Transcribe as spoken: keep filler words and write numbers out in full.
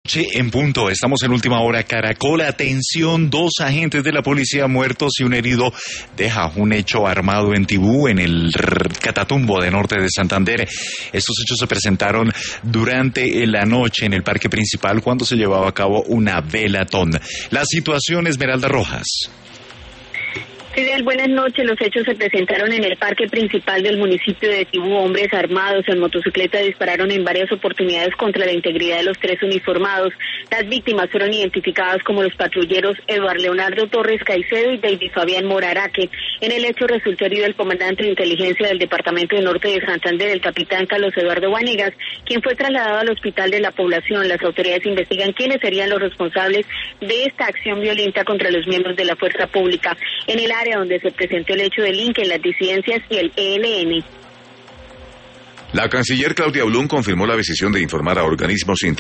En punto, estamos en última hora. Caracol, atención, dos agentes de la policía muertos y un herido deja un hecho armado en Tibú, en el Catatumbo de norte de Santander. Estos hechos se presentaron durante la noche en el parque principal cuando se llevaba a cabo una velatón. La situación, Esmeralda Rojas. Fidel, buenas noches. Los hechos se presentaron en el parque principal del municipio de Tibú. Hombres armados en motocicleta dispararon en varias oportunidades contra la integridad de los tres uniformados. Las víctimas fueron identificadas como los patrulleros Eduardo Leonardo Torres Caicedo y David Fabián Moraraque. En el hecho resultó herido el comandante de inteligencia del departamento de norte de Santander, el capitán Carlos Eduardo Vanegas, quien fue trasladado al hospital de la población. Las autoridades investigan quiénes serían los responsables de esta acción violenta contra los miembros de la fuerza pública. En el área donde se presentó el hecho del Inca, en las disidencias y el E L N. La canciller Claudia Blum confirmó la decisión de informar a organismos internacionales